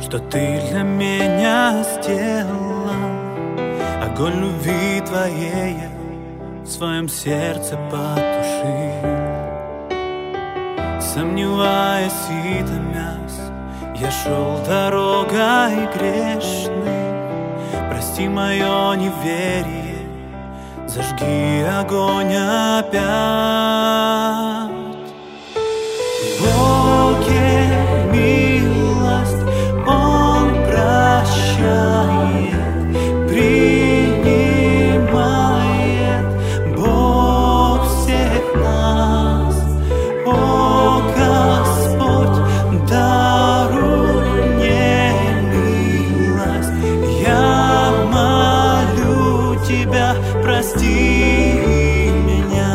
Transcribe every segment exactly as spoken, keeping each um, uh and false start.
что ты для меня сделала. Огонь любви твоей я в своем сердце потушил. Сомневаясь и томясь, я шел дорогой грешной. Прости мое неверие, зажги огонь опять. Боге милость Он прощает, принимает Бог всех нас. О, Господь, даруй мне милость, я молю Тебя, прости меня.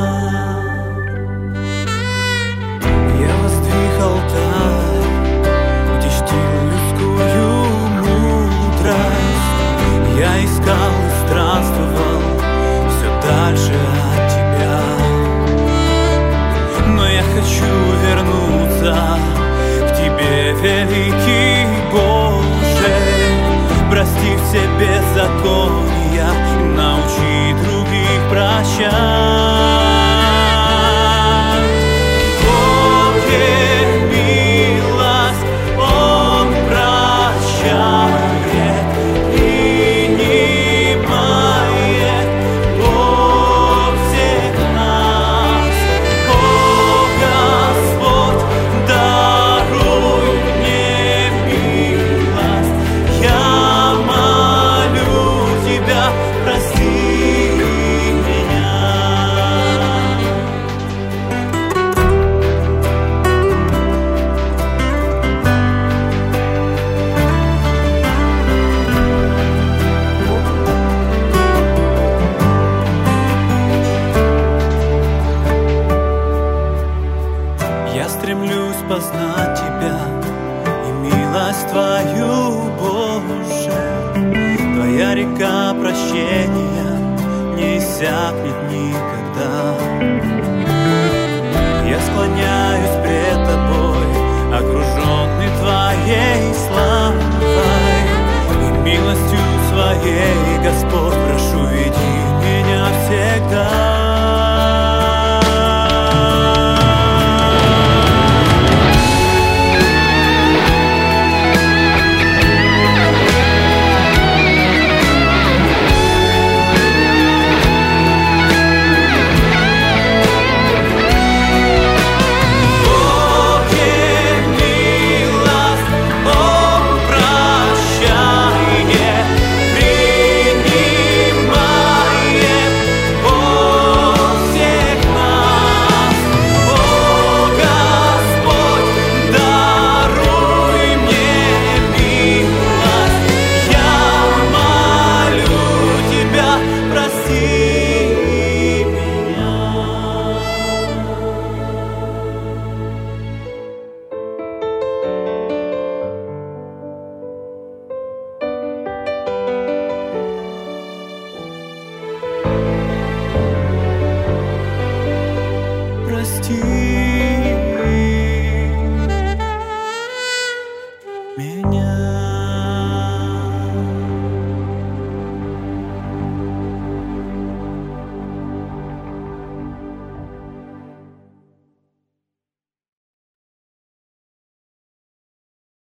Я воздвиг алтарь, где чтил людскую мудрость. Я искал и странствовал все дальше от Тебя. Но я хочу вернуться к Тебе, великий Боже. Прости все беззакония, научи других прощать. Боге милость Он прощает, принимает Бог всех нас. О, Господь, даруй мне милость, я молю Тебя, прости меня. Я стремлюсь познать Тебя и милость Твою, Боже. Твоя река прощения не иссякнет никогда. Я склоняюсь пред Тобой, окруженный Твоей славой, и милостью Своей, Господь, прошу, веди меня всегда. Прости меня.